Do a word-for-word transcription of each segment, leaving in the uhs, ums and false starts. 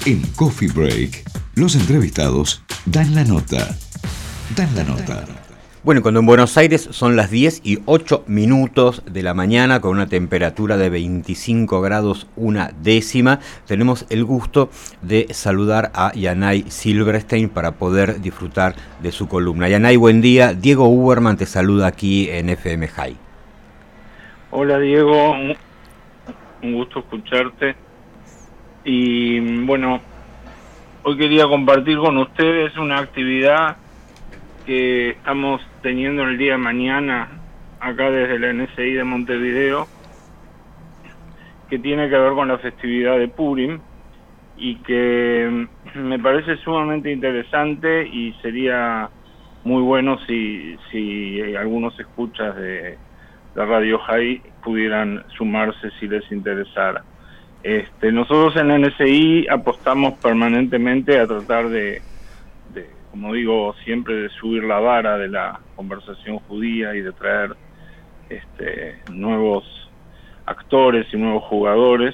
En Coffee Break, los entrevistados dan la nota. Dan la nota. Bueno, cuando en Buenos Aires son las diez y ocho minutos de la mañana, con una temperatura de veinticinco grados una décima, tenemos el gusto de saludar a Yanay Silverstein para poder disfrutar de su columna. Yanay, buen día. Diego Uberman te saluda aquí en F M High. Hola Diego, un gusto escucharte. Y bueno, hoy quería compartir con ustedes una actividad que estamos teniendo el día de mañana acá desde la N S I de Montevideo, que tiene que ver con la festividad de Purim y que me parece sumamente interesante, y sería muy bueno si, si algunos escuchas de la Radio High pudieran sumarse si les interesara. Este, nosotros en la N S I apostamos permanentemente a tratar de, de, como digo siempre, de subir la vara de la conversación judía y de traer este, nuevos actores y nuevos jugadores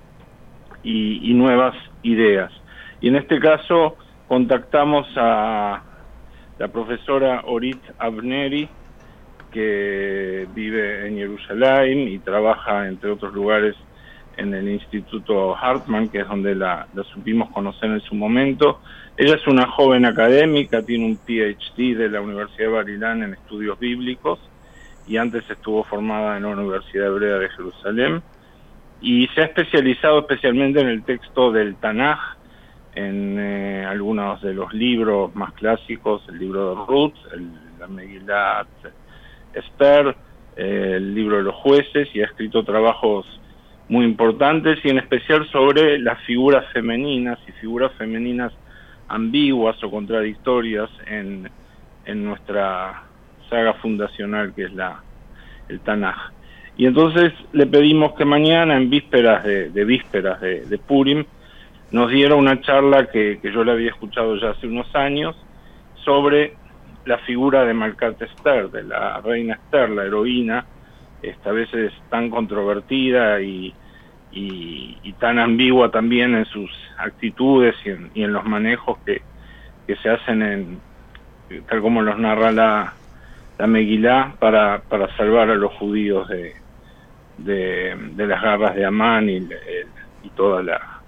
y, y nuevas ideas. Y en este caso contactamos a la profesora Orit Avneri, que vive en Jerusalén y trabaja, entre otros lugares, en el Instituto Hartman, que es donde la, la supimos conocer en su momento. Ella es una joven académica, tiene un P H D de la Universidad de Bar-Ilan en estudios bíblicos, y antes estuvo formada en la Universidad Hebrea de Jerusalén, y se ha especializado especialmente en el texto del Tanaj, en eh, algunos de los libros más clásicos, el libro de Ruth, el, la Megillat Esther, eh, el libro de los jueces, y ha escrito trabajos muy importantes, y en especial sobre las figuras femeninas y figuras femeninas ambiguas o contradictorias en, en nuestra saga fundacional, que es la el Tanaj. Y entonces le pedimos que mañana, en vísperas de, de vísperas de, de Purim, nos diera una charla que, que yo le había escuchado ya hace unos años, sobre la figura de Malkat Esther, de la reina Esther, la heroína, esta vez es tan controvertida y, y, y tan ambigua también en sus actitudes y en, y en los manejos que, que se hacen, en tal como los narra la, la Megilá, para, para salvar a los judíos de, de, de las garras de Amán y, y toda la,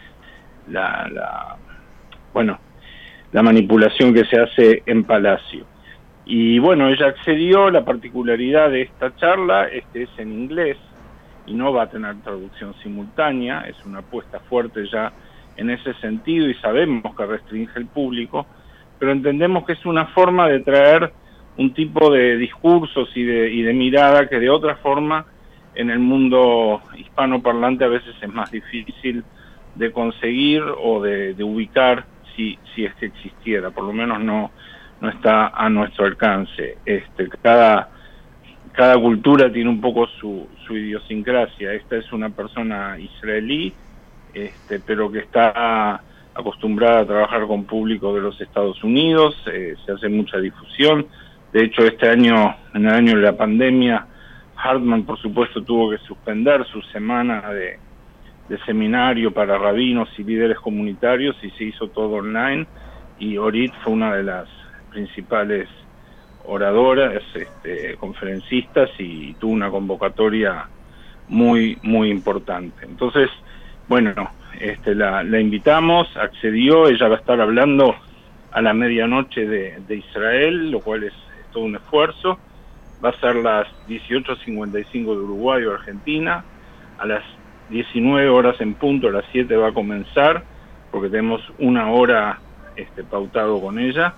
la, la bueno la manipulación que se hace en Palacio. Y bueno, ella accedió. La particularidad de esta charla es que es en inglés y no va a tener traducción simultánea, es una apuesta fuerte ya en ese sentido, y sabemos que restringe el público, pero entendemos que es una forma de traer un tipo de discursos y de, y de mirada que de otra forma en el mundo hispanoparlante a veces es más difícil de conseguir o de, de ubicar, si, si es que existiera, por lo menos no no está a nuestro alcance. Este, cada, cada cultura tiene un poco su, su idiosincrasia. Esta es una persona israelí, este, pero que está acostumbrada a trabajar con público de los Estados Unidos, eh, se hace mucha difusión. De hecho, este año, en el año de la pandemia, Hartman, por supuesto, tuvo que suspender su semana de, de seminario para rabinos y líderes comunitarios, y se hizo todo online, y Orit fue una de las principales oradoras, este, conferencistas, y tuvo una convocatoria muy muy importante. Entonces, bueno, este, la, la invitamos, accedió. Ella va a estar hablando a la medianoche de, de Israel, lo cual es, es todo un esfuerzo. Va a ser las dieciocho cincuenta y cinco de Uruguay o Argentina, a las diecinueve horas en punto, a las siete va a comenzar, porque tenemos una hora este, pautado con ella.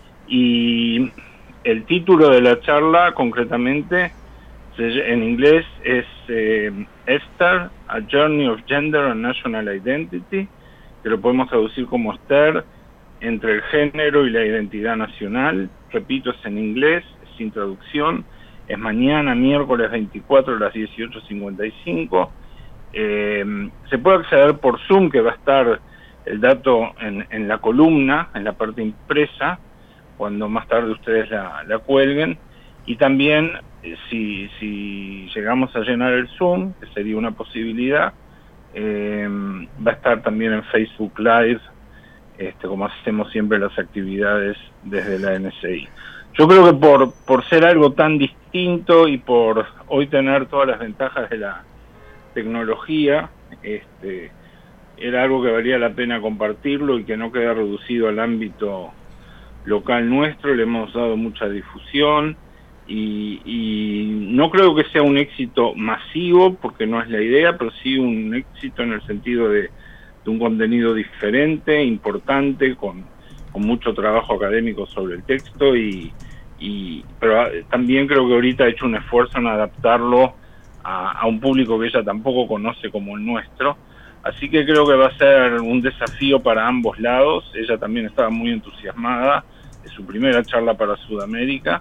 Y el título de la charla, concretamente, en inglés es eh, Esther, A Journey of Gender and National Identity, que lo podemos traducir como Esther, entre el género y la identidad nacional. Repito, es en inglés, sin traducción. Es mañana, miércoles veinticuatro a las dieciocho cincuenta y cinco. Eh, se puede acceder por Zoom, que va a estar el dato en, en la columna, en la parte impresa, cuando más tarde ustedes la, la cuelguen. Y también, eh, si, si llegamos a llenar el Zoom, que sería una posibilidad, eh, va a estar también en Facebook Live, este, como hacemos siempre las actividades desde la N S I. Yo creo que por, por ser algo tan distinto y por hoy tener todas las ventajas de la tecnología, este, era algo que valía la pena compartirlo y que no queda reducido al ámbito local nuestro. Le hemos dado mucha difusión y, y no creo que sea un éxito masivo, porque no es la idea, pero sí un éxito en el sentido de, de un contenido diferente, importante, con, con mucho trabajo académico sobre el texto, y, y pero también creo que ahorita ha hecho un esfuerzo en adaptarlo a, a un público que ella tampoco conoce como el nuestro. Así que creo que va a ser un desafío para ambos lados. Ella también estaba muy entusiasmada de su primera charla para Sudamérica,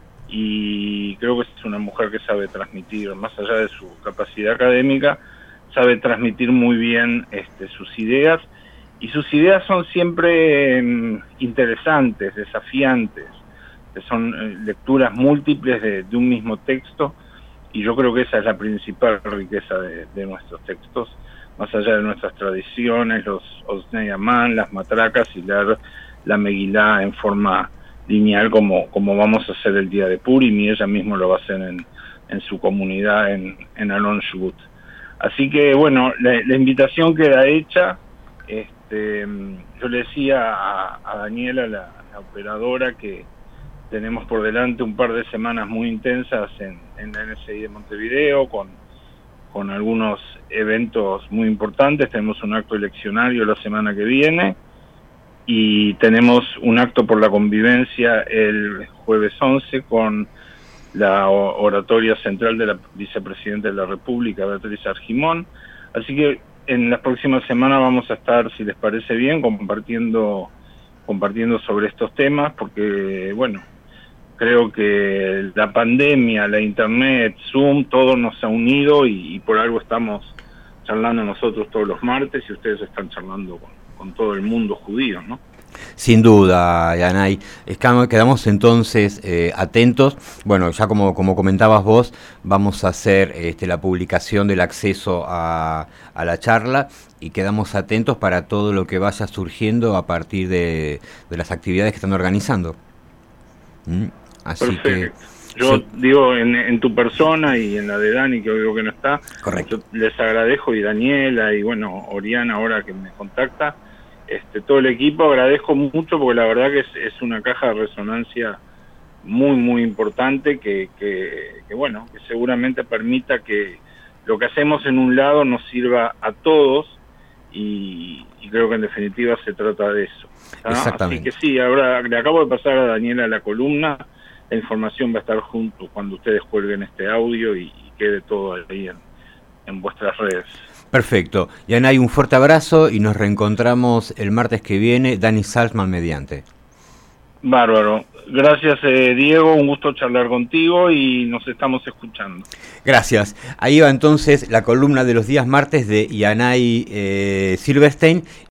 y creo que es una mujer que sabe transmitir, más allá de su capacidad académica, sabe transmitir muy bien este, sus ideas, y sus ideas son siempre eh, interesantes, desafiantes, que son eh, lecturas múltiples de, de un mismo texto, y yo creo que esa es la principal riqueza de, de nuestros textos, más allá de nuestras tradiciones, los Osnei Amán, las matracas, y leer la Megilá en forma lineal como, como vamos a hacer el día de Purim, y ella misma lo va a hacer en, en su comunidad en, en Alon Shvut. Así que bueno, la, la invitación queda hecha. Este, yo le decía a, a Daniela, la, la operadora, que tenemos por delante un par de semanas muy intensas en, en la N S I de Montevideo, con, con algunos eventos muy importantes. Tenemos un acto eleccionario la semana que viene, y tenemos un acto por la convivencia el jueves once con la oratoria central de la vicepresidenta de la República, Beatriz Argimón. Así que en las próximas semanas vamos a estar, si les parece bien, compartiendo compartiendo sobre estos temas, porque bueno, creo que la pandemia, la internet, Zoom, todo nos ha unido, y, y por algo estamos charlando nosotros todos los martes, y ustedes están charlando con con todo el mundo judío, ¿no? Sin duda, Yanay. Quedamos entonces eh, atentos. Bueno, ya como, como comentabas vos, vamos a hacer este, la publicación del acceso a, a la charla, y quedamos atentos para todo lo que vaya surgiendo a partir de, de las actividades que están organizando. ¿Mm? Así Perfecto. que... Yo sí. digo, en, en tu persona y en la de Dani, que hoy que no está, Correcto. Yo les agradezco, y Daniela, y bueno, Oriana ahora que me contacta, este, todo el equipo, agradezco mucho, porque la verdad que es, es una caja de resonancia muy, muy importante, que, que, que bueno, que seguramente permita que lo que hacemos en un lado nos sirva a todos, y, y creo que en definitiva se trata de eso, ¿tá? Así que sí, ahora le acabo de pasar a Daniela la columna. La información va a estar junto cuando ustedes cuelguen este audio, y, y quede todo ahí en, en vuestras redes. Perfecto. Yanay, un fuerte abrazo, y nos reencontramos el martes que viene, Dani Salzman mediante. Bárbaro. Gracias, eh, Diego, un gusto charlar contigo, y nos estamos escuchando. Gracias. Ahí va entonces la columna de los días martes de Yanay eh, Silverstein.